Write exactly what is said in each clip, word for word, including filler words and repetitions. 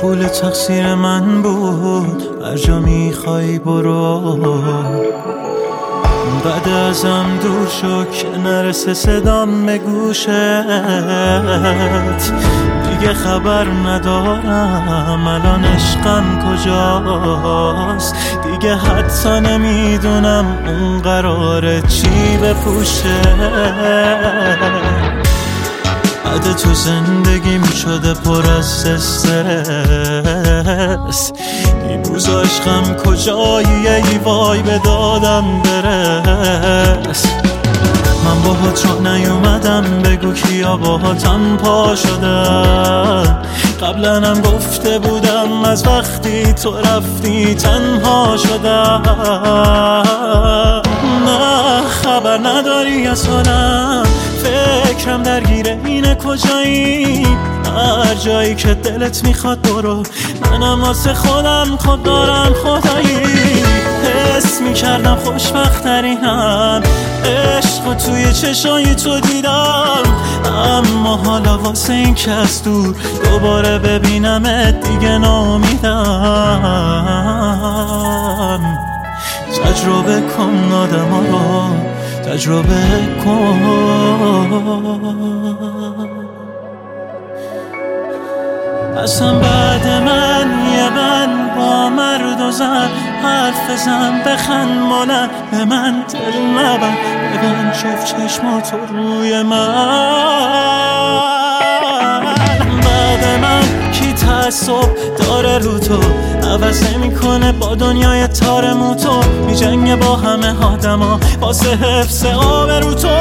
قبول تقصیر من بود، هر جا میخوای برو. بعد ازم دور شو که نرسه صدام به گوشت، دیگه خبر ندارم الان عشقم کجاست. دیگه حتی نمیدونم اون قراره چی بپوشه. بعد تو زندگیم شده پر از استرس، دیروز عشقم کجایی ای وای به دادم برس. من باهات را نیومدم بگو کیا باهاتم پا شدن، قبلا هم گفته بودم از وقتی تو رفتی تنها شدم. نه خبر نداری از حالم، فکرم درگیره اینه کجایی. هر جایی که دلت میخواد برو، منم واسه خودم خود دارم خدایی. حس میکردم خوشبخت‌ترینم، عشق و توی چشای تو دیدم. اما حالا واسه این که از دور دوباره ببینمت دیگه ناامیدم. تجربه کن آدم ها رو، تجربه کن. اصلا بعد من یه من با مرد و زن حرف بزن، بخند مالن به من دل نبن، ببین شف چشماتو روی من. بعد من کی تعصب داره رو تو، عوض نمیکنه با دنیای تارمو تو، میجنگه با همه آدما واسه حفظ آبرو تو.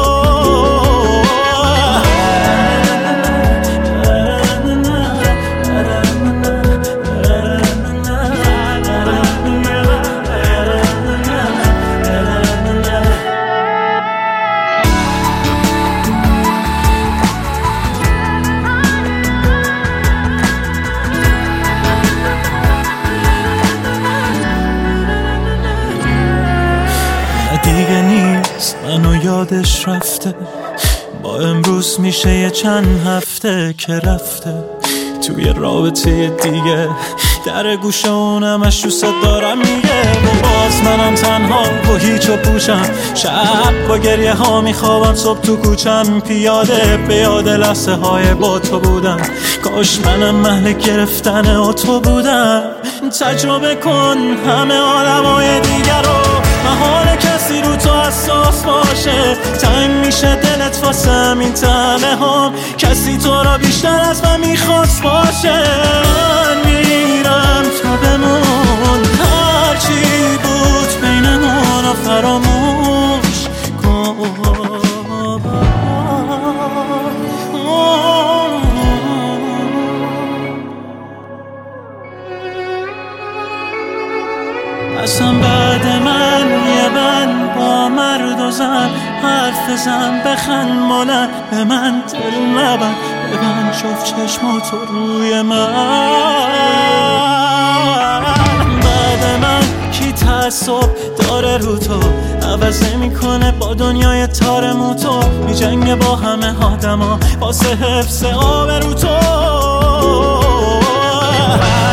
دیگه نیست منو یادش رفته، با امروز میشه یه چند هفته که رفته توی رابطه دیگه. در گوشه اونمش دوست دارم میگه، و باز منم تنها و هیچ و پوشم. شب با گریه ها میخوابم، صبح تو کوچم پیاده به یاد لحظه های با تو بودم. کاش منم محل گرفتن تو بودم. تجربه کن همه عالمای دیگر رو، محال کسی رو تو حساس باشه. تنگ میشه دلت واسه همین تنه هم، کسی تو را بیشتر از من میخواست باشه. من میرم تا بمون، هرچی بود بینمون رو فراموش کن. اصلا بعد من یه من با مرد و زن حرف بزن، بخند مالن به من دل نبن، ببن شف چشماتو روی من. بعد من کی تعصب داره رو تو، عوض نمیکنه با دنیای تارمو تو، میجنگه با همه آدما واسه حفظ آبرو تو.